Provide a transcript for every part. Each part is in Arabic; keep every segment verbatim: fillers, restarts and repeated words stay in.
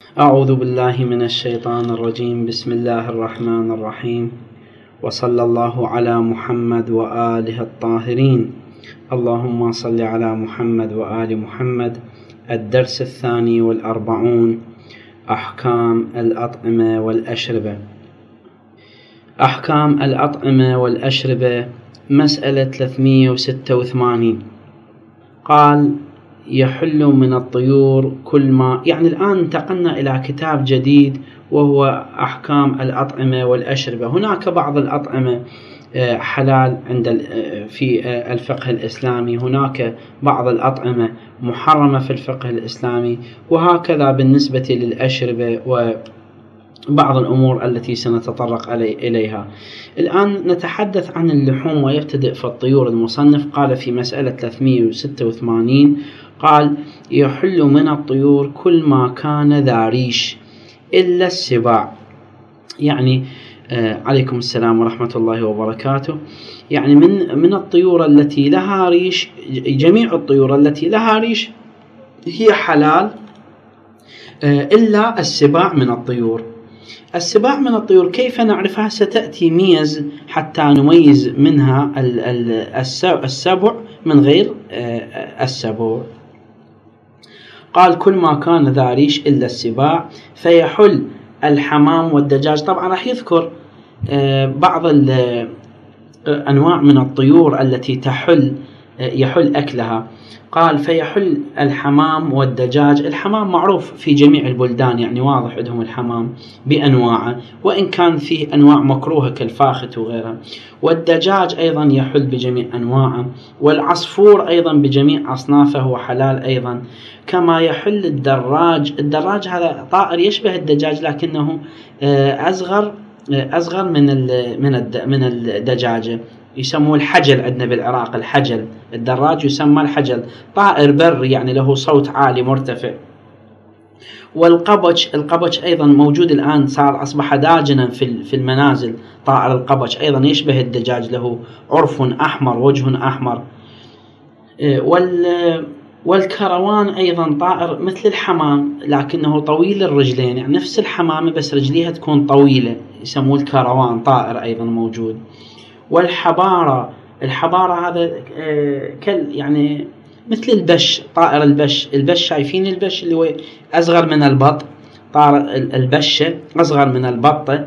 أعوذ بالله من الشيطان الرجيم. بسم الله الرحمن الرحيم، وصلى الله على محمد وآله الطاهرين. اللهم صل على محمد وآل محمد. الدرس الثاني والأربعون: أحكام الأطعمة والأشربة. أحكام الأطعمة والأشربة، مسألة ثلاثمئة وستة وثمانين. قال: يحل من الطيور كل ما، يعني الآن انتقلنا إلى كتاب جديد وهو أحكام الأطعمة والأشربة. هناك بعض الأطعمة حلال عند في الفقه الإسلامي، هناك بعض الأطعمة محرمة في الفقه الإسلامي، وهكذا بالنسبة للأشربة وبعض الأمور التي سنتطرق إليها. الآن نتحدث عن اللحوم، ويبتدئ في الطيور. المصنف قال في مسألة ثلاثمئة وستة وثمانين، قال: يحل من الطيور كل ما كان ذا ريش إلا السباع. يعني آه عليكم السلام ورحمة الله وبركاته. يعني من من الطيور التي لها ريش، جميع الطيور التي لها ريش هي حلال آه إلا السباع من الطيور. السباع من الطيور كيف نعرفها؟ ستأتي ميز حتى نميز منها السبع من غير آه السبع. قال: كل ما كان ذا ريش إلا السباع، فيحل الحمام والدجاج. طبعا راح يذكر بعض الأنواع من الطيور التي تحل يحل أكلها. قال: فيحل الحمام والدجاج. الحمام معروف في جميع البلدان، يعني واضح عندهم الحمام بأنواعه، وإن كان فيه أنواع مكروهة كالفاخت وغيرها. والدجاج أيضا يحل بجميع أنواعه، والعصفور أيضا بجميع أصنافه وحلال أيضا، كما يحل الدراج. الدراج هذا طائر يشبه الدجاج لكنه أصغر أصغر من من من الدجاجة، يسموه الحجل عندنا بالعراق. الحجل، الدراج يسمى الحجل، طائر بر يعني له صوت عالي مرتفع. والقبج، القبج أيضا موجود الآن، صار أصبح داجنا في في المنازل. طائر القبج أيضا يشبه الدجاج، له عرف أحمر، وجه أحمر. وال والكروان أيضا طائر مثل الحمام لكنه طويل الرجلين، يعني نفس الحمامة بس رجليها تكون طويلة، يسموه الكروان، طائر أيضا موجود. والحبارة، الحبارة هذا كل يعني مثل البش، طائر البش. البش شايفين البش اللي هو أصغر من البط، طائر البشة أصغر من البطة.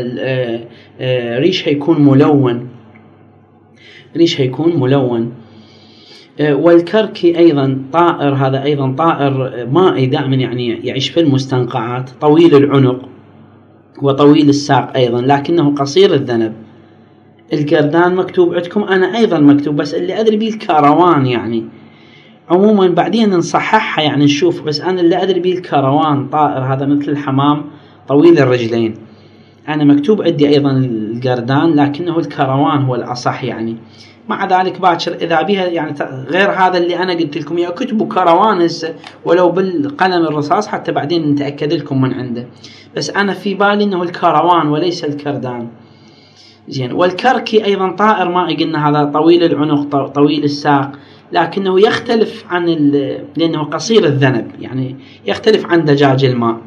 ريش هيكون ملون، ريش هيكون ملون. والكركي أيضا طائر، هذا أيضا طائر مائي دائما، يعني يعيش في المستنقعات، طويل العنق وطويل الساق أيضا لكنه قصير الذنب. القردان مكتوب عندكم، أنا أيضا مكتوب، بس اللي أدري به الكروان. يعني عموما بعدين نصححها يعني نشوف، بس أنا اللي أدري به الكروان، طائر هذا مثل الحمام طويل الرجلين. أنا مكتوب عندي أيضا القردان لكنه الكروان هو الأصح يعني. مع ذلك باكر إذا بها يعني غير هذا اللي أنا قلت لكم يا كتبوا كروان هسه ولو بالقلم الرصاص حتى بعدين نتأكد لكم من عنده، بس أنا في بالي إنه الكروان وليس الكردان. زين. والكركي أيضا طائر مائي، قلنا هذا طويل العنق طويل الساق لكنه يختلف عن لأنه قصير الذنب، يعني يختلف عن دجاج الماء.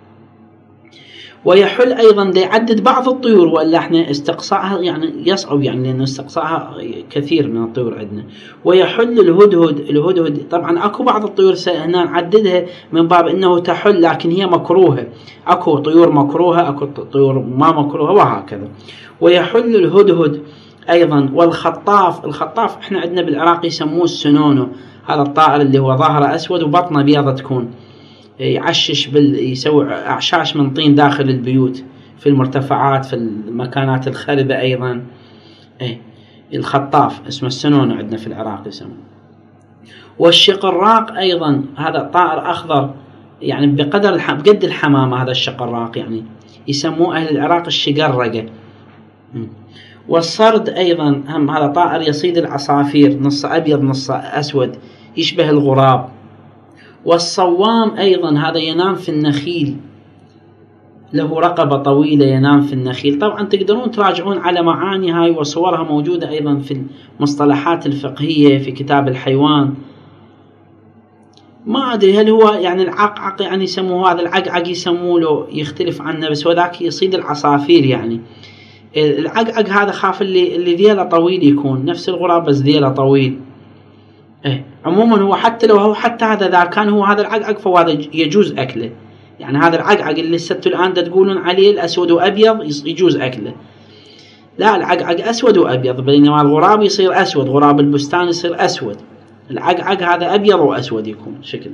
ويحل أيضا ليعدد بعض الطيور، وإلا احنا استقصاءها يعني يصعب، يعني لأنه استقصاءها كثير من الطيور عندنا. ويحل الهدهد. الهدهد طبعا أكو بعض الطيور هنا نعددها من باب أنه تحل لكن هي مكروهة، أكو طيور مكروهة، أكو طيور ما مكروهة، وهكذا. ويحل الهدهد أيضا. والخطاف، الخطاف احنا عندنا بالعراق يسموه السنونو، هذا الطائر اللي هو ظاهره أسود وبطنه بيضة، تكون يعشش بال يسوي أعشاش من طين داخل البيوت في المرتفعات في المكانات الخربة أيضا. إيه الخطاف اسمه السنون عندنا في العراق يسموه. والشقراق أيضا، هذا طائر أخضر يعني بقدر الح... بقد الحمامة، هذا الشقراق يعني يسموه أهل العراق الشقرقة. والصرد أيضا هم، هذا طائر يصيد العصافير، نص أبيض نص أسود يشبه الغراب. والصوام أيضا، هذا ينام في النخيل، له رقبة طويلة ينام في النخيل. طبعا تقدرون تراجعون على معاني هاي وصورها موجودة أيضا في المصطلحات الفقهية في كتاب الحيوان. ما أدري هل هو يعني العقعق يعني يسموه هذا العقعق يسموه له يختلف عنه، بس وذاك يصيد العصافير يعني. العقعق هذا خاف اللي اللي ذيله طويل يكون نفس الغراب بس ذيله طويل. إيه عموما هو حتى لو هو حتى هذا إذا كان هو هذا العقعق فهذا يجوز أكله. يعني هذا العقعق اللي ستوا الآن تقولون عليه الأسود وأبيض يجوز أكله. لا العقعق أسود وأبيض، بينما الغراب يصير أسود، غراب البستان يصير أسود. العقعق هذا أبيض وأسود يكون شكل.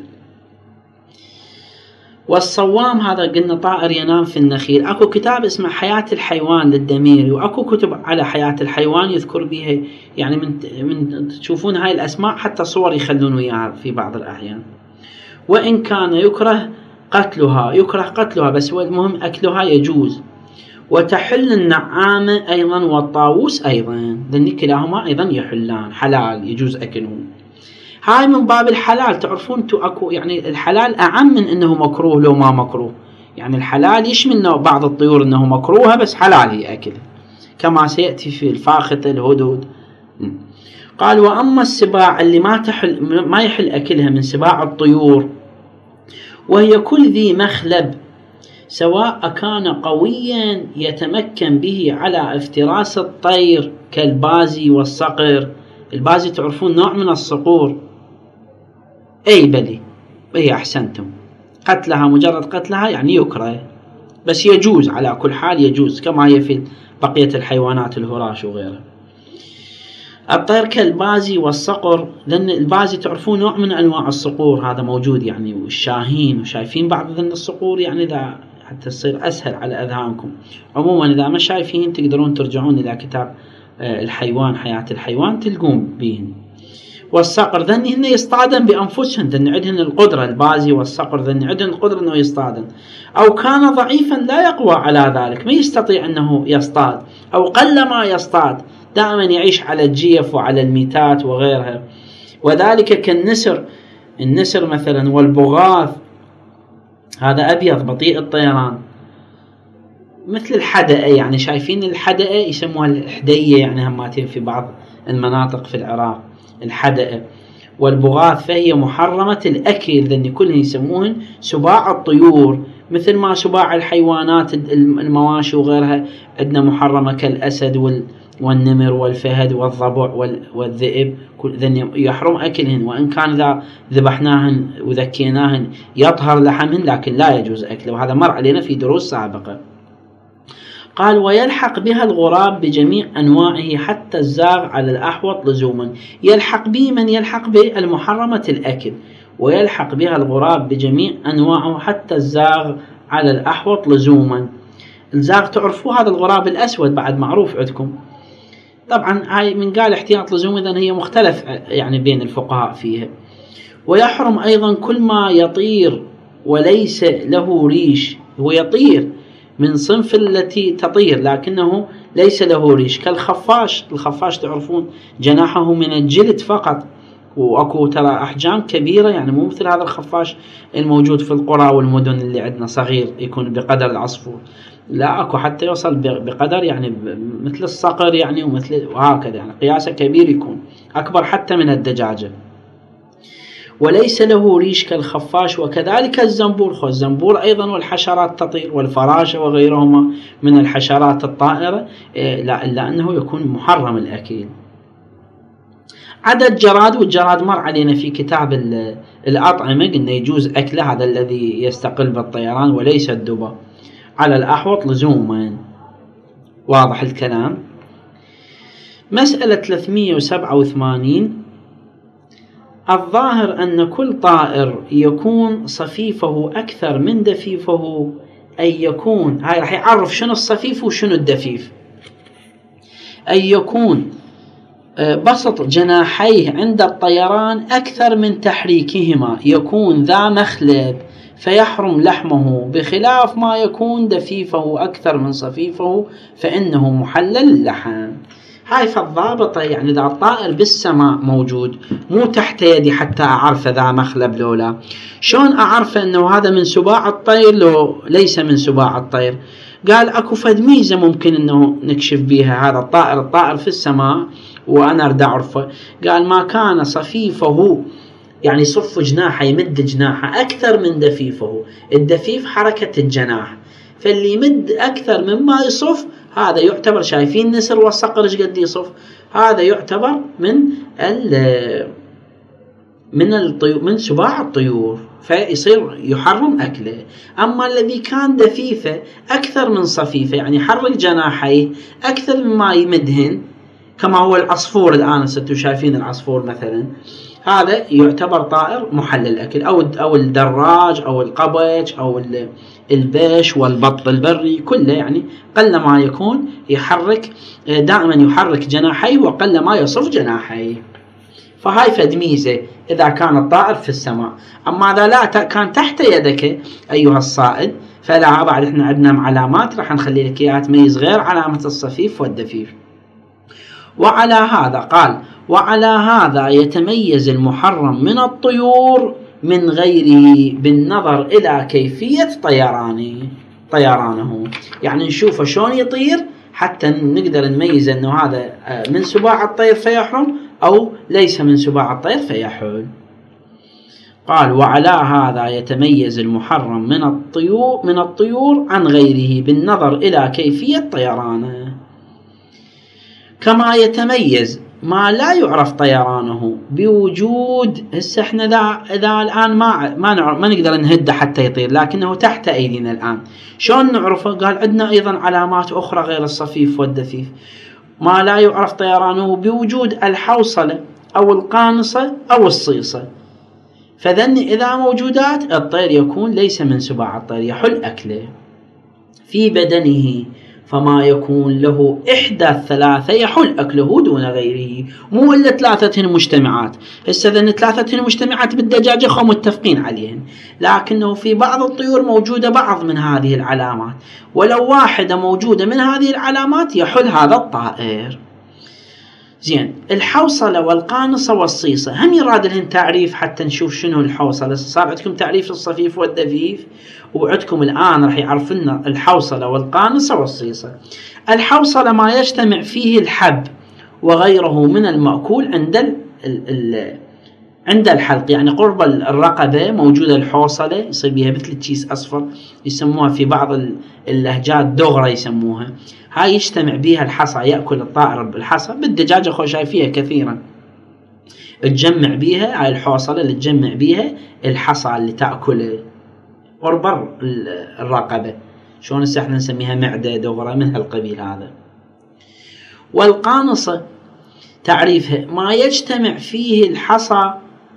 والصوام هذا قلنا طائر ينام في النخيل. أكو كتاب اسمه حياة الحيوان للدميري، وأكو كتب على حياة الحيوان يذكر بها يعني من من تشوفون هاي الأسماء حتى صور يخلون وياها في بعض الأحيان. وإن كان يكره قتلها يكره قتلها بس المهم أكلها يجوز. وتحل النعامة أيضا والطاووس أيضا، لأن كلاهما أيضا يحلان حلال يجوز أكلهم. هاي من باب الحلال. تعرفون انتو اكو يعني الحلال اعم من انه مكروه لو ما مكروه. يعني الحلال يشمل بعض الطيور انه مكروهه بس حلال هي اكلها كما سيأتي في الفاخته الهدود. قال واما السباع اللي ما تحل ما يحل اكلها من سباع الطيور، وهي كل ذي مخلب سواء كان قويا يتمكن به على افتراس الطير كالبازي والصقر. البازي تعرفون نوع من الصقور. اي بلي هي احسنتم، قتلها مجرد قتلها يعني يكره بس يجوز على كل حال يجوز كما هي في بقية الحيوانات الهراش وغيرها. الطير كالبازي والصقر، لأن البازي تعرفون نوع من أنواع الصقور هذا موجود يعني، والشاهين وشايفين بعض ذن الصقور يعني ذا حتى تصير أسهل على أذهانكم. عموما إذا ما شايفين تقدرون ترجعون إلى كتاب الحيوان حياة الحيوان تلقون بهن. والصقر ذن هن يصطادن بأنفسهن، ذن عندهن القدرة. البازي والصقر ذن عندهن القدرة أنه يصطادن، أو كان ضعيفا لا يقوى على ذلك ما يستطيع أنه يصطاد، أو قل ما يصطاد دائما يعيش على الجيف وعلى الميتات وغيرها. وذلك كالنسر، النسر مثلا والبغاث هذا أبيض بطيء الطيران مثل الحدقة، يعني شايفين الحدقة يسموها الحدية يعني هماتين في بعض المناطق في العراق الحدقة. والبغاث فهي محرمة الأكل، لأن كلهم يسموهن سباع الطيور مثل ما سباع الحيوانات المواشي وغيرها عندنا محرمة كالأسد والنمر والفهد والضبع والذئب، كل يحرم أكلهن. وإن كان إذا ذبحناهن وذكيناهن يطهر لحمهن لكن لا يجوز أكله، وهذا مر علينا في دروس سابقة. قال ويلحق بها الغراب بجميع أنواعه حتى الزاغ على الأحوط لزوما. يلحق به من يلحق به المحرمة الأكل، ويلحق بها الغراب بجميع أنواعه حتى الزاغ على الأحوط لزوما. الزاغ تعرفوا هذا الغراب الأسود بعد معروف عندكم طبعا، هاي من قال احتياط لزوم إذن هي مختلف يعني بين الفقهاء فيها. ويحرم أيضا كل ما يطير وليس له ريش، هو يطير من صنف التي تطير لكنه ليس له ريش كالخفاش. الخفاش تعرفون جناحه من الجلد فقط، وأكو ترى أحجام كبيرة يعني مو مثل هذا الخفاش الموجود في القرى والمدن اللي عندنا صغير يكون بقدر العصفور، لا أكو حتى يوصل بقدر يعني مثل الصقر يعني ومثل وهكذا يعني قياسه كبير يكون أكبر حتى من الدجاجة. وليس له ريش كالخفاش. وكذلك الزنبور، الزنبور أيضا والحشرات تطير والفراشة وغيرهما من الحشرات الطائرة لا إلا أنه يكون محرم الأكل. عدد جراد، والجراد مر علينا في كتاب الأطعمة قلنا يجوز أكله، هذا الذي يستقل بالطيران وليس الدبا على الأحوط لزوما. واضح الكلام. مسألة ثلاثمئة وسبعة وثمانين الظاهر أن كل طائر يكون صفيفه أكثر من دفيفه، أي يكون هاي راح يعرف شنو الصفيف وشنو الدفيف. أي يكون بسط جناحيه عند الطيران أكثر من تحريكهما، يكون ذا مخلب فيحرم لحمه، بخلاف ما يكون دفيفه أكثر من صفيفه فإنه محلل اللحم. هاي فالضابطة يعني إذا الطائر بالسماء موجود مو تحت يدي حتى أعرف ذا مخلب لولا، شون أعرف أنه هذا من سباع الطير لو ليس من سباع الطير؟ قال أكو فد ميزة ممكن أنه نكشف بيها هذا الطائر، الطائر في السماء وأنا أرد أعرفه. قال ما كان صفيفه يعني يصف جناحه يمد جناحه أكثر من دفيفه. الدفيف حركة الجناح، فاللي يمد أكثر مما يصف هذا يعتبر، شايفين النسر والصقر ايش قد يصف، هذا يعتبر من ال من الطيور من سباع الطيور، فيصير يحرم أكله. أما الذي كان دفيفة أكثر من صفيفة، يعني يحرك جناحيه أكثر مما يمدهن، كما هو العصفور الآن ستوا شايفين العصفور مثلا، هذا يعتبر طائر محل الأكل، أو أو الدراج أو القبج أو البيش والبط البري كله، يعني قل ما يكون يحرك دائما يحرك جناحيه وقل ما يصف جناحيه. فهاي فد ميزة إذا كان الطائر في السماء. أما إذا لا كان تحت يدك أيها الصائد فلا، بعد إحنا عندنا علامات راح نخلي لك إياها تميز غير علامة الصفيف والدفيف. وعلى هذا قال وعلى هذا يتميز المحرم من الطيور من غيره بالنظر إلى كيفية طيرانه طيرانه يعني نشوف شلون يطير حتى نقدر نميز أنه هذا من سباع الطير فيحرم أو ليس من سباع الطير فيحل. قال وعلى هذا يتميز المحرم من الطيور من الطيور عن غيره بالنظر إلى كيفية طيرانه، كما يتميز ما لا يعرف طيرانه بوجود. هسه احنا ذا اذا الان ما ما نعرف ما نقدر نهده حتى يطير، لكنه تحت ايدينا الان، شلون نعرفه؟ قال عندنا ايضا علامات اخرى غير الصفيف والدفيف. ما لا يعرف طيرانه بوجود الحوصلة او القانصة او الصيصة، فذن اذا موجودات الطير يكون ليس من سباع الطير يحل اكله. في بدنه فما يكون له إحدى الثلاثة يحل أكله دون غيره، مو إلا ثلاثة مجتمعات. هسه ذن ثلاثة مجتمعات بالدجاجة خو متفقين عليهن، لكنه في بعض الطيور موجودة بعض من هذه العلامات، ولو واحدة موجودة من هذه العلامات يحل هذا الطائر. زين، الحوصلة والقانصة والصيصة هم يراد لهن تعريف حتى نشوف شنو الحوصلة. صار عندكم تعريف الصفيف والدفيف، وعندكم الآن رح يعرف لنا الحوصلة والقانصة والصيصة. الحوصلة ما يجتمع فيه الحب وغيره من المأكول عند ال ال عند الحلق، يعني قرب الرقبة موجودة الحوصلة يصير بها مثل تشيس أصفر، يسموها في بعض اللهجات دغرة يسموها. هاي يجتمع بها الحصى، يأكل الطائر بالحصى. بالدجاجة خو شايفيها كثيرا تجمع بها، هاي الحوصلة اللي تجمع بها الحصى اللي تأكل قرب الرقبة، شلون هسه احنا نسميها معدة دغرة من هالقبيل هذا. والقانصة تعريفها ما يجتمع فيه الحصى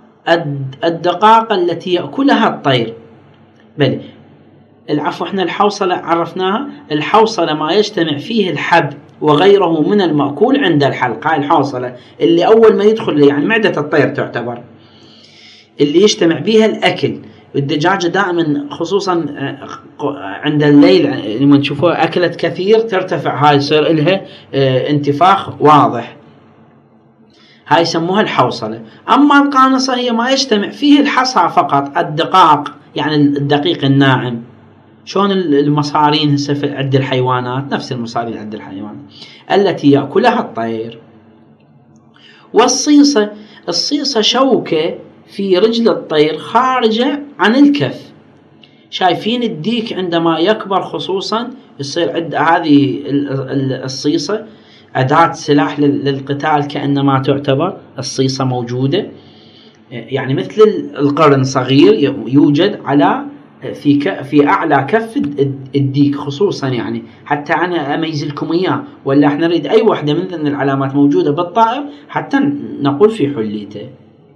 الدقائق التي يأكلها الطير. بل العفو، احنا الحوصلة عرفناها، الحوصلة ما يجتمع فيه الحب وغيره من المأكول عند الحلق. هاي الحوصلة اللي أول ما يدخل يعني معدة الطير تعتبر اللي يجتمع بها الأكل. الدجاجة دائما خصوصا عند الليل لما تشوفوها أكلت كثير ترتفع، هاي يصير لها انتفاخ واضح، هاي يسموها الحوصلة. أما القانصة هي ما يجتمع فيه الحصى فقط، الدقائق يعني الدقيق الناعم. شلون المصارين هسه عند الحيوانات، نفس المصارين عند الحيوانات التي يأكلها الطير. والصيصة، الصيصة شوكة في رجل الطير خارجة عن الكف. شايفين الديك عندما يكبر خصوصا يصير عند هذه الصيصة أداة سلاح للقتال، كأنما تعتبر الصيصة موجودة، يعني مثل القرن صغير يوجد على في في أعلى كف الديك خصوصا، يعني حتى أنا أميز لكم إياه، ولا إحنا نريد أي واحدة من ذن العلامات موجودة بالطائر حتى نقول في حليته.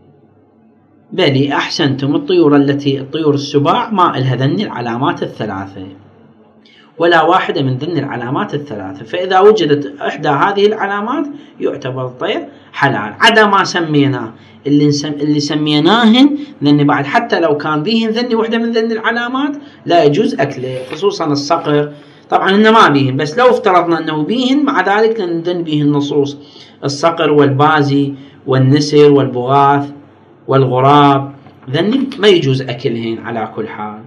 بلي أحسنتم، الطيور التي الطيور السباع ما إلها ذن العلامات الثلاثة ولا واحدة من ذن العلامات الثلاثة، فإذا وجدت إحدى هذه العلامات يعتبر الطير حلال. عدا ما سميناه اللي نسم اللي سميناهن ذن بعد، حتى لو كان بيهن ذن واحدة من ذن العلامات لا يجوز أكله، خصوصا الصقر. طبعا إنه ما بيهن، بس لو افترضنا أنه بيهن مع ذلك لندن بيهن نصوص الصقر والبازي والنسر والبغاث والغراب، ذن ما يجوز أكلهن على كل حال.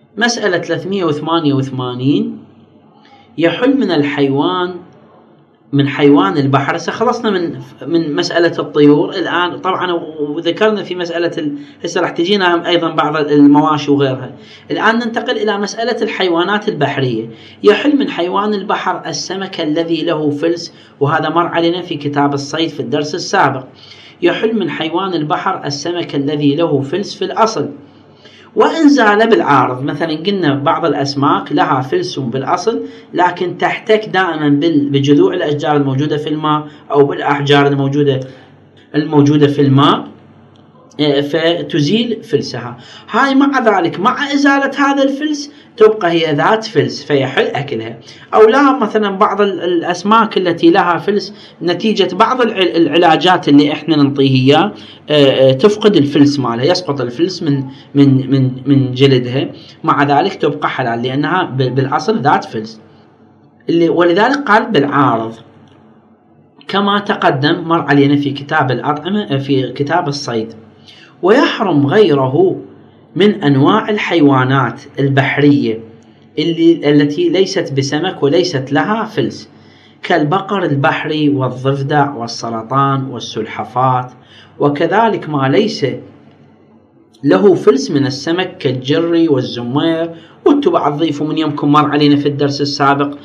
مسألة ثلاثمئة وثمانية وثمانين، يحل من الحيوان من حيوان البحر. خلصنا من من مسألة الطيور الآن طبعا، وذكرنا في مسألة هسه راح تجينا أيضا بعض المواشي وغيرها. الآن ننتقل إلى مسألة الحيوانات البحرية. يحل من حيوان البحر السمك الذي له فلس، وهذا مر علينا في كتاب الصيد في الدرس السابق. يحل من حيوان البحر السمك الذي له فلس في الأصل، وإن زال بالعارض. مثلا قلنا بعض الأسماك لها فلس بالأصل، لكن تحتك دائما بجذوع الأشجار الموجودة في الماء أو بالأحجار الموجودة الموجودة في الماء، فتزيل فلسها. هاي مع ذلك مع إزالة هذا الفلس تبقى هي ذات فلس، فيحل أكلها. أو لا، مثلا بعض الأسماك التي لها فلس نتيجة بعض العلاجات اللي إحنا ننطيه إياه تفقد الفلس مالها، يسقط الفلس من من من من جلدها، مع ذلك تبقى حلال لأنها بالأصل ذات فلس. اللي ولذلك قال بالعارض كما تقدم مر علينا في كتاب الأطعمة في كتاب الصيد. ويحرم غيره من أنواع الحيوانات البحرية اللي التي ليست بسمك وليست لها فلس، كالبقر البحري والضفدع والسرطان والسلحفاة، وكذلك ما ليس له فلس من السمك كالجري والزمير والتبع الضيف. ومن يومكم مر علينا في الدرس السابق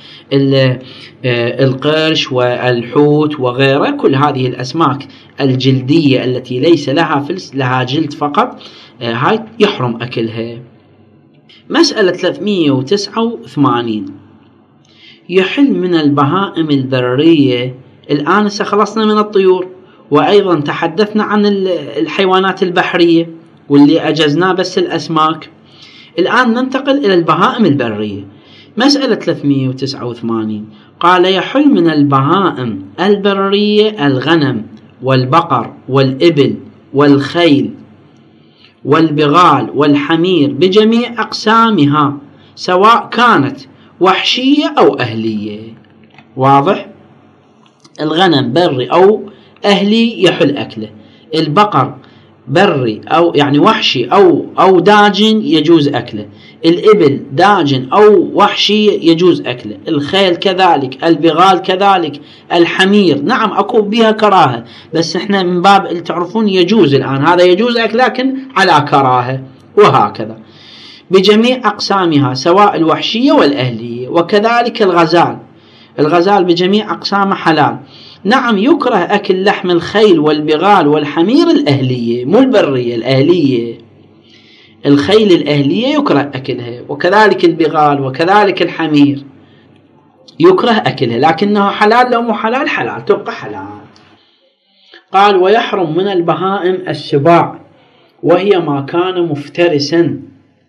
القرش والحوت وغيره، كل هذه الأسماك الجلدية التي ليس لها فلس، لها جلد فقط، هاي يحرم أكلها. مسألة ثلاثمئة وتسعة وثمانين. يحل من البهائم البرية. الآن خلصنا من الطيور، وأيضا تحدثنا عن الحيوانات البحرية واللي أجزنا بس الأسماك. الآن ننتقل إلى البهائم البرية. مسألة ثلاثمئة وتسعة وثمانين قال يحل من البهائم البرية الغنم والبقر والإبل والخيل والبغال والحمير بجميع أقسامها، سواء كانت وحشية أو أهلية. واضح؟ الغنم بري أو أهلي يحل أكله، البقر بري أو يعني وحشي أو أو داجن يجوز أكله، الإبل داجن أو وحشي يجوز أكله، الخيل كذلك، البغال كذلك، الحمير نعم أكو بها كراهة، بس إحنا من باب تعرفون يجوز الآن، هذا يجوز أكله لكن على كراهة، وهكذا بجميع أقسامها سواء الوحشية والأهلية. وكذلك الغزال، الغزال بجميع أقسامه حلال. نعم يكره أكل لحم الخيل والبغال والحمير الأهلية، مو البرية، الأهلية، الخيل الأهلية يكره أكلها، وكذلك البغال وكذلك الحمير يكره أكلها، لكنها حلال. لو مو حلال حلال، تبقى حلال. قال ويحرم من البهائم السباع، وهي ما كان مفترسا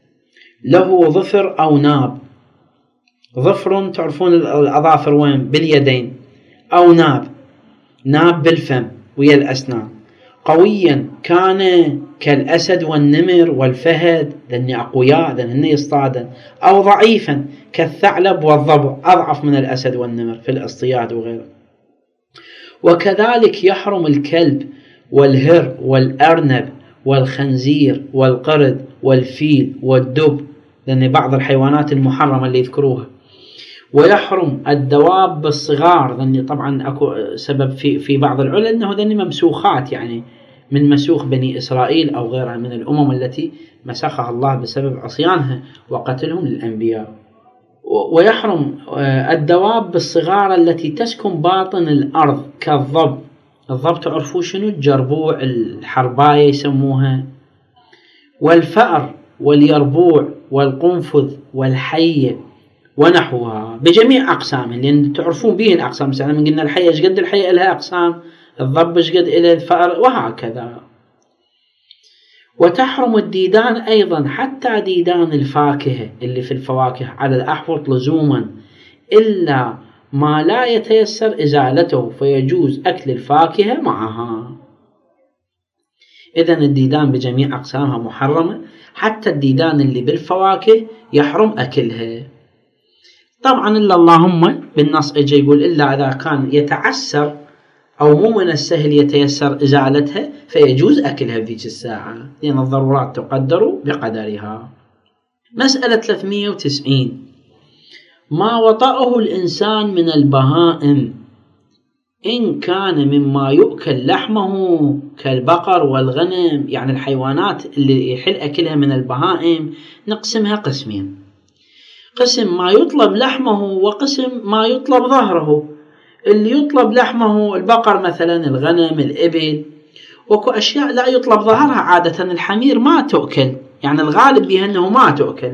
له ظفر أو ناب. ظفر تعرفون الأظافر وين؟ باليدين، أو ناب، ناب بالفم ويا الأسنان، قويا كان كالأسد والنمر والفهد، ذن أقوياء ذن يصطادن، أو ضعيفا كالثعلب والضبع، أضعف من الأسد والنمر في الاصطياد وغيره. وكذلك يحرم الكلب والهر والأرنب والخنزير والقرد والفيل والدب، لأن بعض الحيوانات المحرمة اللي يذكروها. ويحرم الدواب الصغار، لأن طبعا أكو سبب في في بعض العلماء أنه ذني ممسوخات، يعني من مسوخ بني إسرائيل أو غيرها من الأمم التي مسخها الله بسبب عصيانها وقتلهم للأنبياء. ويحرم الدواب الصغار التي تسكن باطن الأرض كالضب. الضب تعرفوا شنو؟ الجربوع، الحرباية يسموها، والفأر واليربوع والقنفذ والحية ونحوها بجميع أقسامه، لأن تعرفون به الأقسام. مثلا من قلنا الحية إيش قد الحية لها أقسام، الضب إيش قد إلى الفأر، وهكذا. وتحرم الديدان أيضا، حتى ديدان الفاكهة اللي في الفواكه على الأحوط لزوما، إلا ما لا يتيسر إزالته، فيجوز أكل الفاكهة معها. إذن الديدان بجميع أقسامها محرمة، حتى الديدان اللي بالفواكه يحرم أكلها. طبعا إلا اللهم بالنص اجى يقول إلا إذا كان يتعسر أو مو من السهل يتيسر إزالتها فيجوز أكلها بذيك الساعة، لأن الضرورات تقدر بقدرها. مسألة ثلاثمئة وتسعين. ما وطأه الإنسان من البهائم إن كان مما يؤكل لحمه كالبقر والغنم، يعني الحيوانات اللي يحل أكلها من البهائم نقسمها قسمين: قسم ما يطلب لحمه وقسم ما يطلب ظهره. اللي يطلب لحمه البقر مثلا، الغنم، الإبل، وكو أشياء لا يطلب ظهرها. عادة الحمير ما تؤكل، يعني الغالب بها أنه ما تؤكل،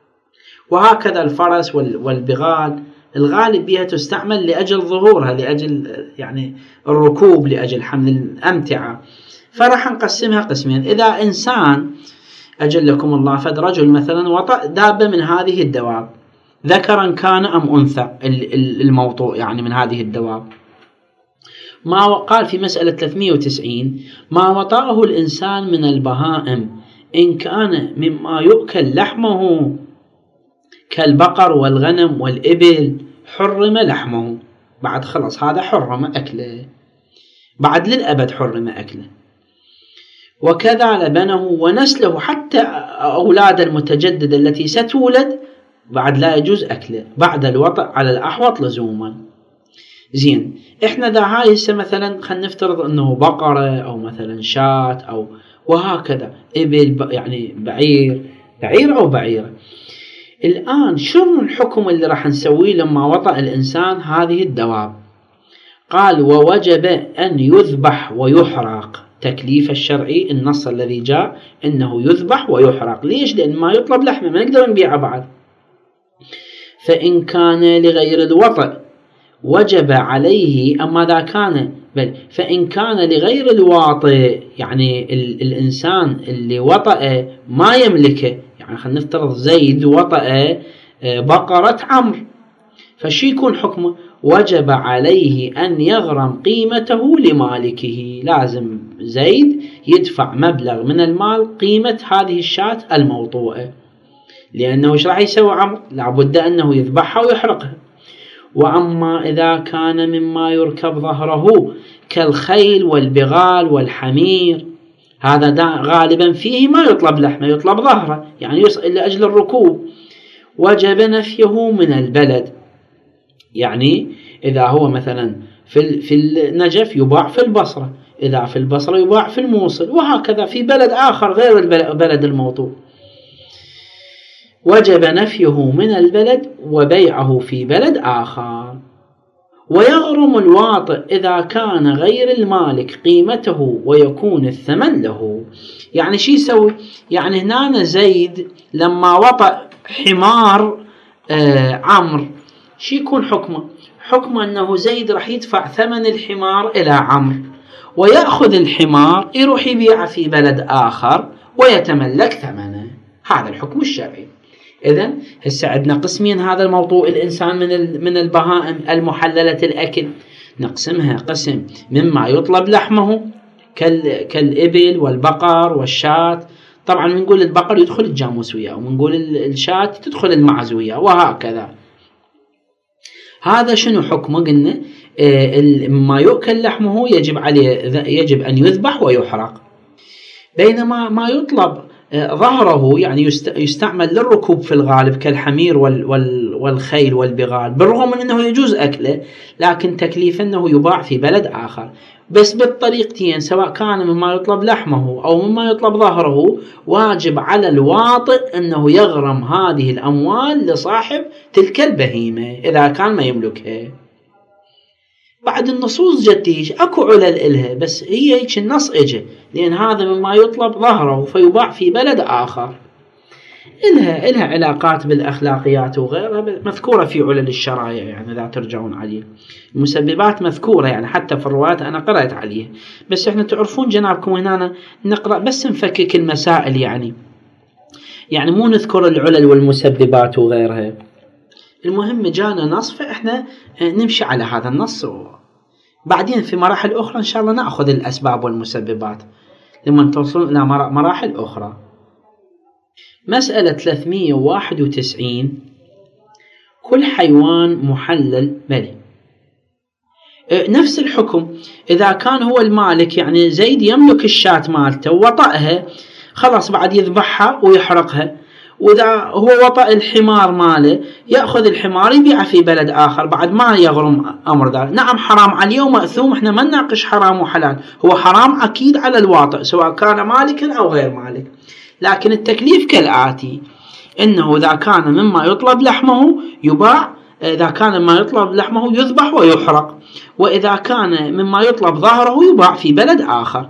وهكذا الفرس والبغال الغالب بها تستعمل لأجل ظهورها، لأجل يعني الركوب، لأجل حمل الأمتعة. فرح نقسمها قسمين: إذا إنسان أجلكم الله فد رجل مثلا وطأ دابة من هذه الدواب، ذكرا كان أم أنثى الموطوء يعني من هذه الدواب، ما قال في مسألة ثلاثمئة وتسعين: ما وطأه الإنسان من البهائم إن كان مما يؤكل لحمه كالبقر والغنم والإبل حرم لحمه. بعد خلص هذا حرم أكله، بعد للأبد حرم أكله. وكذا لبنه ونسله، حتى أولاد المتجدد التي ستولد بعد لا يجوز أكله بعد الوطأ على الأحوط لزوما. زين، إحنا ذا هاي مثلا خلينا نفترض أنه بقرة أو مثلا شاة أو وهكذا إبل، يعني بعير بعير أو بعيرة. الآن شنو الحكم اللي راح نسويه لما وطأ الإنسان هذه الدواب؟ قال: ووجب أن يذبح ويحرق. تكليف الشرعي النص الذي جاء إنه يذبح ويحرق. ليش؟ لأن ما يطلب لحمه ما نقدر نبيعه بعد. فإن كان لغير الوطأ وجب عليه، أما ذا كان بل فإن كان لغير الواطئ، يعني الإنسان اللي وطأ ما يملكه، يعني خلينا نفترض زيد وطأ بقرة عمرو، فشي يكون حكمه؟ وجب عليه أن يغرم قيمته لمالكه. لازم زيد يدفع مبلغ من المال قيمة هذه الشاة الموطوءة، لأنه ايش راح يسوي عمرو؟ لابد أنه يذبحها ويحرقها. وأما إذا كان مما يركب ظهره كالخيل والبغال والحمير، هذا دا غالبا فيه ما يطلب لحمه، يطلب ظهره، يعني لأجل الركوب، وجب نفيه من البلد. يعني إذا هو مثلا في في النجف يباع في البصرة، إذا في البصرة يباع في الموصل، وهكذا في بلد آخر غير البلد الموطوء. وجب نفيه من البلد وبيعه في بلد آخر. ويغرم الواطئ إذا كان غير المالك قيمته ويكون الثمن له. يعني شي يسوي؟ يعني هنا زيد لما وطأ حمار آه عمرو، شي يكون حكمه؟ حكمه أنه زيد راح يدفع ثمن الحمار إلى عمرو، ويأخذ الحمار يروح يبيعه في بلد آخر ويتملك ثمنه. هذا الحكم الشرعي. إذن هسه عندنا قسمين هذا الموضوع: الإنسان من من البهائم المحللة الأكل نقسمها قسم مما يطلب لحمه كالإبل والبقر والشاة. طبعا بنقول البقر يدخل الجاموس وياه، وبنقول الشاة تدخل المعز وياه، وهكذا. هذا شنو حكمه؟ قلنا آه ما يؤكل لحمه يجب عليه يجب أن يذبح ويحرق، بينما ما يطلب ظهره يعني يستعمل للركوب في الغالب كالحمير والخيل والبغال، بالرغم من أنه يجوز أكله، لكن تكليف أنه يباع في بلد آخر. بس بالطريقتين، سواء كان مما يطلب لحمه أو مما يطلب ظهره، واجب على الواطئ أنه يغرم هذه الأموال لصاحب تلك البهيمة إذا كان ما يملكها. بعد النصوص جتيش أكو علل إلها، بس هي هيك النص إجا، لأن هذا مما يطلب ظهره فيباع في بلد آخر. إلها إلها علاقات بالأخلاقيات وغيرها مذكورة في علل الشرائع، يعني لا ترجعون عليه. المسببات مذكورة يعني حتى في الروايات أنا قرأت عليه، بس إحنا تعرفون جنابكم هنا نقرأ بس نفكك المسائل، يعني يعني مو نذكر العلل والمسببات وغيرها. المهم جانا نص فإحنا نمشي على هذا النص، بعدين في مراحل أخرى إن شاء الله نأخذ الأسباب والمسببات لما توصلون إلى مراحل أخرى. مسألة ثلاثمئة وواحد وتسعين: كل حيوان محلل بلي. نفس الحكم إذا كان هو المالك، يعني زيد يملك الشاة مالته وطأها، خلاص بعد يذبحها ويحرقها، وإذا هو وطأ الحمار ماله يأخذ الحمار يبيعه في بلد آخر بعد ما يغرم أمر ذلك. نعم حرام عليه ومأثوم، احنا ما نناقش حرام وحلال، هو حرام أكيد على الواطئ سواء كان مالكا أو غير مالك، لكن التكليف كالآتي: إنه إذا كان مما يطلب لحمه يباع، إذا كان مما يطلب لحمه يذبح ويحرق، وإذا كان مما يطلب ظهره يباع في بلد آخر.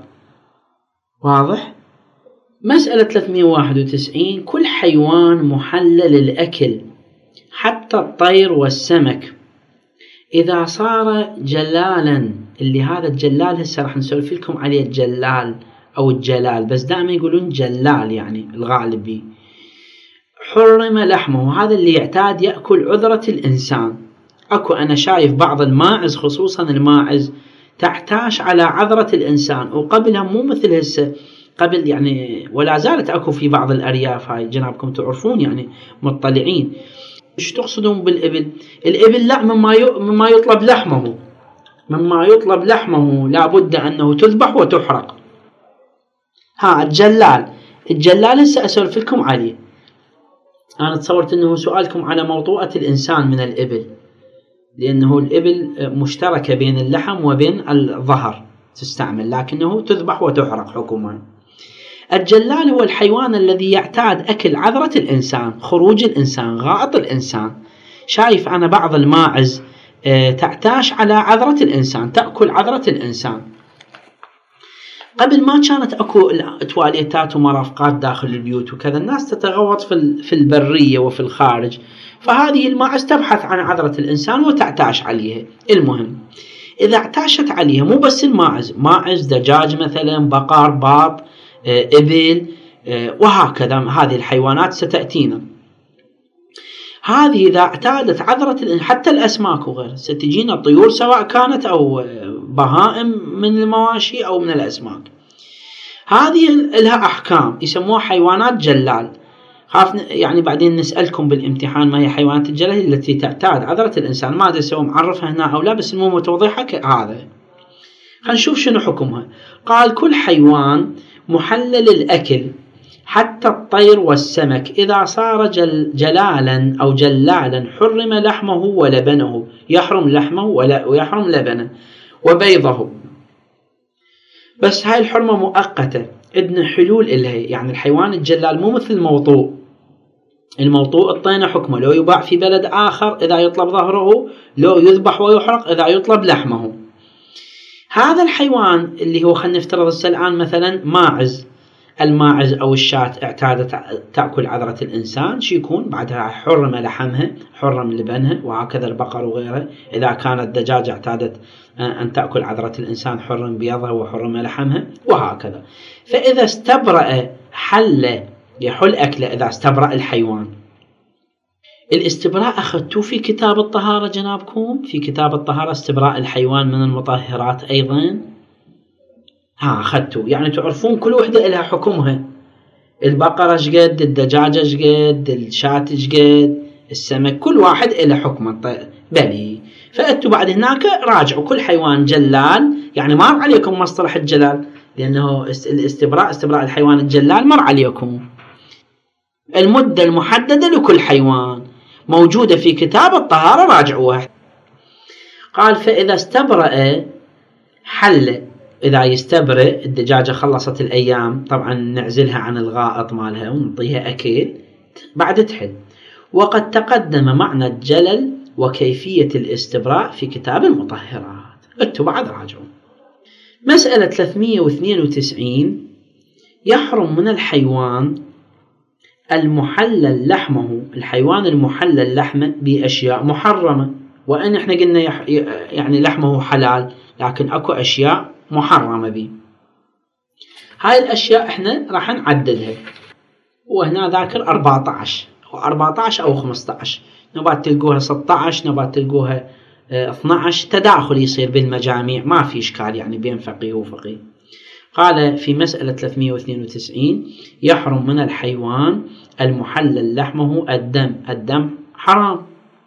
واضح؟ مسألة ثلاثمئة وواحد وتسعين: كل حيوان محلل الأكل حتى الطير والسمك إذا صار جلالا. اللي هذا الجلال هسه راح نسولف لكم عليه، الجلال أو الجلال، بس دائما يقولون جلال يعني الغالبي. حرم لحمه، هذا اللي يعتاد يأكل عذرة الإنسان. أكو أنا شايف بعض الماعز خصوصا الماعز تعتاش على عذرة الإنسان، وقبلها مو مثل هسه قبل يعني، ولا زالت أكو في بعض الأرياف، هاي جنابكم تعرفون يعني مطلعين. إيش تقصدون بالإبل؟ الإبل لا، مما مما يطلب لحمه، مما يطلب لحمه لابد أنه تذبح وتحرق. ها الجلال، الجلال هسه أسولف لكم عليه. أنا تصورت أنه سؤالكم على موطوءة الإنسان من الإبل، لأنه الإبل مشتركة بين اللحم وبين الظهر تستعمل، لكنه تذبح وتحرق حكما. الجلال هو الحيوان الذي يعتاد أكل عذرة الإنسان، خروج الإنسان، غائط الإنسان. شايف أنا بعض الماعز تعتاش على عذرة الإنسان، تأكل عذرة الإنسان. قبل ما كانت أكو تواليتات ومرافقات داخل البيوت وكذا، الناس تتغوط في البرية وفي الخارج، فهذه الماعز تبحث عن عذرة الإنسان وتعتاش عليها. المهم إذا اعتاشت عليها مو بس الماعز، ماعز، دجاج مثلا، بقر، باط، إبل، وهكذا، هذه الحيوانات ستأتينا. هذه إذا اعتادت عذرة، حتى الأسماك وغيرها ستجينا الطيور سواء كانت أو بهائم من المواشي أو من الأسماك، هذه لها أحكام يسموها حيوانات جلال. خاف يعني بعدين نسألكم بالامتحان ما هي حيوانات الجلال التي تعتاد عذرة الإنسان، ما أدري سوى معرفها هنا أو لا، بس المهم توضيحها هذا. خلينا نشوف شنو حكمها. قال: كل حيوان محلل الأكل حتى الطير والسمك إذا صار جل جلالا أو جلالا حرم لحمه ولبنه، يحرم لحمه ويحرم لبنه وبيضه. بس هاي الحرمة مؤقتة، إذن حلول إلها، يعني الحيوان الجلال مو مثل الموطوء. الموطوء الطينة حكمه لو يباع في بلد آخر إذا يطلب ظهره، لو يذبح ويحرق إذا يطلب لحمه. هذا الحيوان اللي هو خلينا نفترض الآن مثلا ماعز، الماعز أو الشاة اعتادت تأكل عذرة الإنسان، شو يكون بعدها؟ حرم لحمها، حرم لبنها، وهكذا البقر وغيره. إذا كانت دجاج اعتادت أن تأكل عذرة الإنسان حرم بيضها وحرم لحمها، وهكذا. فإذا استبرأ حل يحل أكله إذا استبرأ الحيوان. الاستبراء أخذتوه في كتاب الطهارة جنابكم، في كتاب الطهارة استبراء الحيوان من المطهرات أيضا، ها أخذتوه، يعني تعرفون كل وحدة لها حكمها. البقرة شقد، الدجاجة شقد، الشاة شقد، السمك، كل واحد له حكمه. بلي فأنتوا بعد هناك راجعوا كل حيوان جلال، يعني مر عليكم مصطلح الجلال، لأنه الاستبراء استبراء الحيوان الجلال مر عليكم. المدة المحددة لكل حيوان موجودة في كتاب الطهارة، راجعوها. قال: فإذا استبرأ حل، إذا يستبرئ الدجاجة خلصت الأيام، طبعا نعزلها عن الغائط مالها ونعطيها أكل بعد تحل. وقد تقدم معنى الجلل وكيفية الاستبراء في كتاب المطهرات، انتوا بعد راجعوا. مسألة ثلاثمئة واثنين وتسعين: يحرم من الحيوان المحلل لحمه، الحيوان المحلل لحمه بأشياء محرمة، وإن احنا قلنا يح... يعني لحمه حلال، لكن أكو أشياء محرمة به. هاي الأشياء احنا راح نعددها، وهنا ذاكر أربعة عشر أو أربعة عشر أو خمسة عشر، نبات تلقوها ستة عشر، نبات تلقوها اثني عشر، تداخل يصير بالمجاميع، ما في إشكال يعني بين فقيه وفقيه. قال في مسألة ثلاثمئة واثنين وتسعين: يحرم من الحيوان المحلل لحمه الدم، الدم حرام،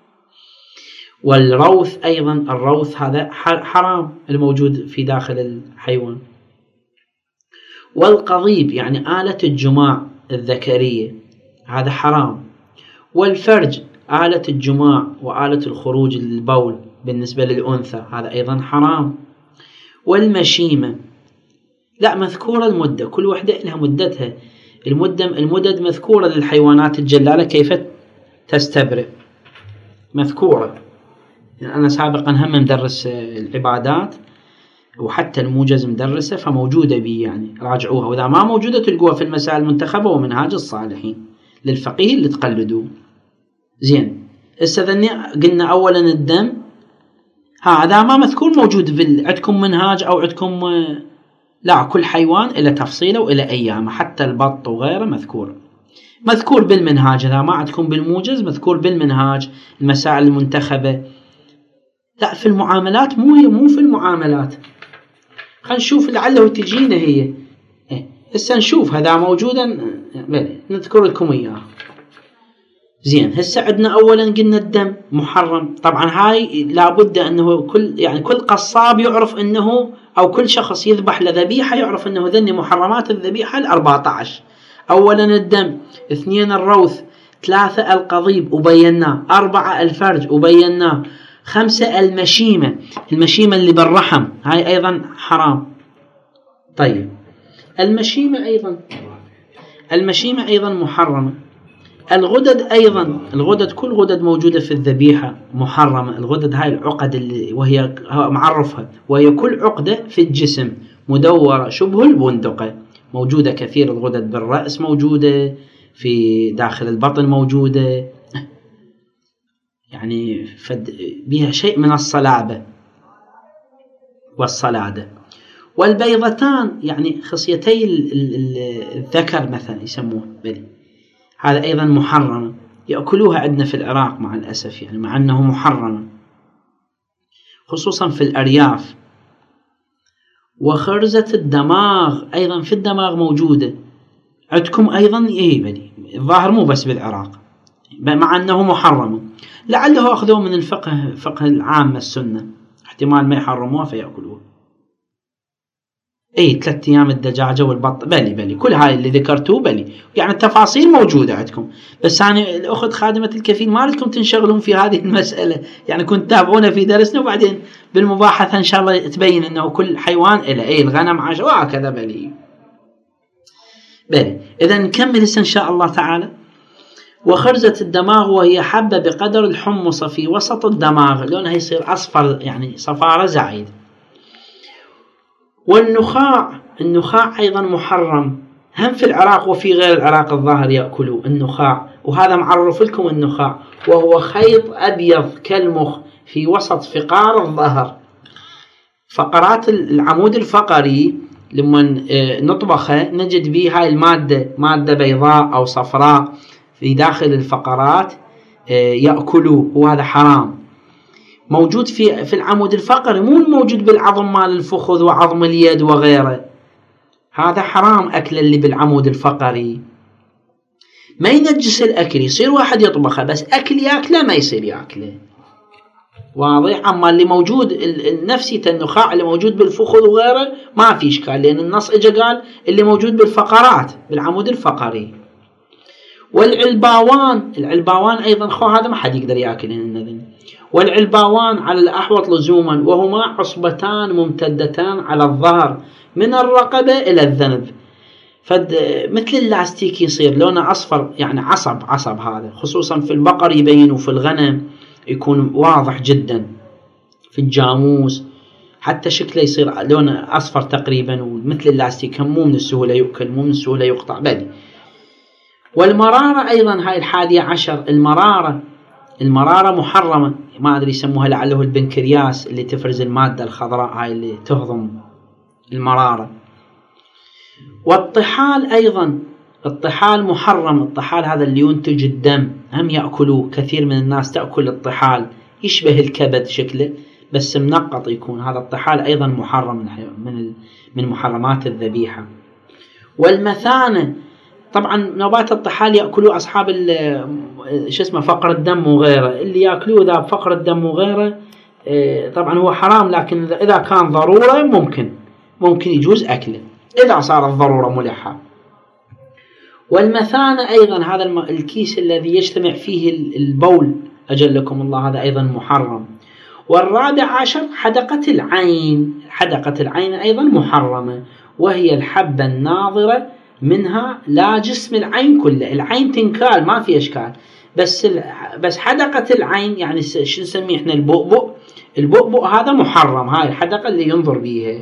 والروث أيضا، الروث هذا حرام الموجود في داخل الحيوان، والقضيب يعني آلة الجماع الذكرية هذا حرام. والفرج آلة الجماع وآلة الخروج للبول بالنسبة للأنثى هذا أيضا حرام. والمشيمة لا مذكورة المدة، كل وحدة لها مدتها، المدة المدد مذكورة للحيوانات الجلالة كيف تستبرئ مذكورة. يعني أنا سابقا هم مدرس العبادات وحتى الموجز مدرسة فموجودة بي، يعني راجعوها، وإذا ما موجودة تلقوها في المسائل المنتخبة ومنهاج الصالحين للفقيه اللي تقلدوه. زين استذني قلنا أولا الدم هذا ما مذكور موجود في عندكم منهاج أو عندكم، لا كل حيوان إلى تفصيله وإلى أيامه، حتى البط وغيره مذكور مذكور بالمنهاج. إذا ما عندكم بالموجز مذكور بالمنهاج المسائل المنتخبة. لا في المعاملات مو مو في المعاملات، خلينا نشوف لعله تجينا هي هسه نشوف هذا موجودا نذكر لكم إياه. زين هسه عندنا أولا قلنا الدم محرم، طبعا هاي لابد أنه كل يعني كل قصاب يعرف أنه أو كل شخص يذبح لذبيحة يعرف أنه ذني محرمات الذبيحة الأربعة عشر. أولا الدم، اثنين الروث، ثلاثة القضيب وبيناه، أربعة الفرج وبيناه، خمسة المشيمة، المشيمة اللي بالرحم هاي أيضا حرام. طيب المشيمة أيضا المشيمة أيضا محرمة. الغدد أيضا، الغدد كل غدد موجودة في الذبيحة محرمة. الغدد هاي العقد اللي وهي معرفها، وهي كل عقدة في الجسم مدورة شبه البندقة موجودة كثير. الغدد بالرأس موجودة، في داخل البطن موجودة، يعني بها شيء من الصلابة والصلادة. والبيضتان يعني خصيتي الذكر مثلا يسموه بلي، هذا أيضا محرم، يأكلوها عندنا في العراق مع الأسف، يعني مع أنه محرم خصوصا في الأرياف. وخرزة الدماغ أيضا في الدماغ موجودة عندكم أيضا، إيه بلي الظاهر مو بس بالعراق مع أنه محرم، لعله أخذوه من الفقه فقه العام السنة، احتمال ما يحرموها فيأكلوها. اي ثلاث ايام الدجاجة والبط بلي بلي كل هاي اللي ذكرتوه بلي، يعني التفاصيل موجودة عندكم، بس يعني الأخت خادمة الكفيل ما لكم تنشغلون في هذه المسألة، يعني كنت تابعونا في درسنا وبعدين بالمباحثة إن شاء الله تبين أنه كل حيوان إلى أي الغنم عشر وهكذا بلي بلي. إذا نكمل إن شاء الله تعالى. وخرزة الدماغ وهي حبة بقدر الحمصة في وسط الدماغ، لونها يصير أصفر يعني صفارة زعيد. والنخاع، النخاع أيضا محرم، هم في العراق وفي غير العراق الظاهر يأكلوا النخاع، وهذا معرف لكم النخاع، وهو خيط أبيض كالمخ في وسط فقار الظهر. فقرات العمود الفقري لما نطبخه نجد به هاي المادة، مادة بيضاء أو صفراء في داخل الفقرات يأكلوه، وهذا حرام. موجود في في العمود الفقري، مو موجود بالعظم مال الفخذ وعظم اليد وغيره، هذا حرام أكل اللي بالعمود الفقري. ما ينجس الأكل، يصير واحد يطبخه بس أكل يأكله ما يصير يأكله، واضح. أما اللي موجود النفسي النخاع اللي موجود بالفخذ وغيره ما في إشكال، لأن النص إجا قال اللي موجود بالفقرات بالعمود الفقري. والعلباوان، العلباوان أيضا خو هذا ما حد يقدر يأكل النذن. والعلباوان على الأحوط لزوما، وهما عصبتان ممتدتان على الظهر من الرقبة إلى الذنب، فد مثل اللاستيك يصير لونه أصفر، يعني عصب عصب، هذا خصوصا في البقر يبين وفي الغنم يكون واضح جدا، في الجاموس حتى شكله يصير لونه أصفر تقريبا ومثل اللاستيك، مو من السهولة يؤكل مو من السهولة يقطع بل. والمرارة أيضا هاي الحادية عشر، المرارة المرارة محرمة، ما أدري يسموها لعله البنكرياس اللي تفرز المادة الخضراء هاي اللي تهضم المرارة. والطحال أيضا، الطحال محرم، الطحال هذا اللي ينتج الدم هم يأكلوه، كثير من الناس تأكل الطحال، يشبه الكبد شكله بس منقط يكون، هذا الطحال أيضا محرم من من محرمات الذبيحة. والمثانة طبعا نوبات الطحال يأكلوا أصحاب شو اسمه فقر الدم وغيره، اللي يأكلوه ذا فقر الدم وغيره طبعا هو حرام، لكن إذا كان ضرورة ممكن ممكن يجوز أكله إذا صارت ضرورة ملحة. والمثانة أيضا هذا الكيس الذي يجتمع فيه البول أجلكم الله هذا أيضا محرم. والرابع عشر حدقة العين، حدقة العين أيضا محرمة، وهي الحبة الناظرة منها لا جسم العين كله. العين تنكال ما في إشكال، بس بس حدقة العين يعني شو نسميه احنا البؤبؤ، البؤبؤ هذا محرم، هاي الحدقة اللي ينظر بيها.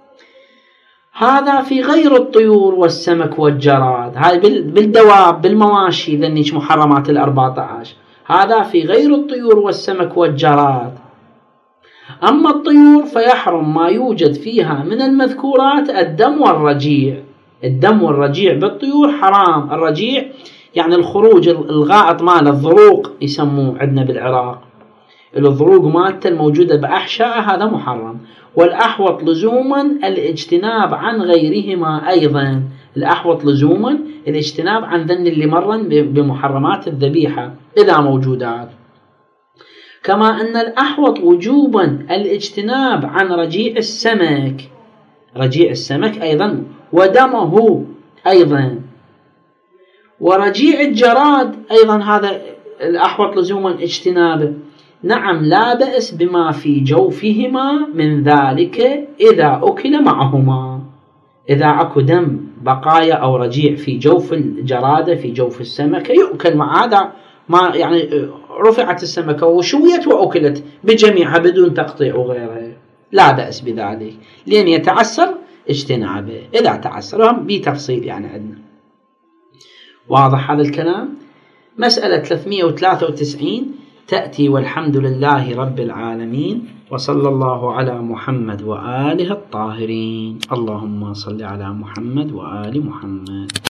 هذا في غير الطيور والسمك والجراد، هاي بالدواب بالمواشي ذنيش محرمات الأربعة عشر. هذا في غير الطيور والسمك والجراد. أما الطيور فيحرم ما يوجد فيها من المذكورات الدم والرجيع. الدم والرجيع بالطيور حرام. الرجيع يعني الخروج الغائط مال الضروق يسموه عندنا بالعراق، الضروق مالته الموجودة بأحشاء هذا محرم. والأحوط لزوما الاجتناب عن غيرهما أيضا، الأحوط لزوما الاجتناب عن ذن اللي مرن بمحرمات الذبيحة إذا موجودات. كما أن الأحوط وجوبا الاجتناب عن رجيع السمك، رجيع السمك أيضا ودمه أيضا. ورجيع الجراد أيضا هذا الأحوط لزوما اجتنابه. نعم لا بأس بما في جوفهما من ذلك إذا أكل معهما. إذا أكو دم بقايا أو رجيع في جوف الجرادة في جوف السمكة يؤكل مع هذا، ما يعني رفعت السمكة وشويت وأكلت بجميعها بدون تقطيع وغيرها لا بأس بذلك، لأن يتعسر اجتنابه إذا تعسرهم بتفصيل يعني عندنا. واضح هذا الكلام؟ مسألة ثلاثمئة وثلاثة وتسعين تأتي والحمد لله رب العالمين، وصلى الله على محمد وآله الطاهرين. اللهم صل على محمد وآل محمد.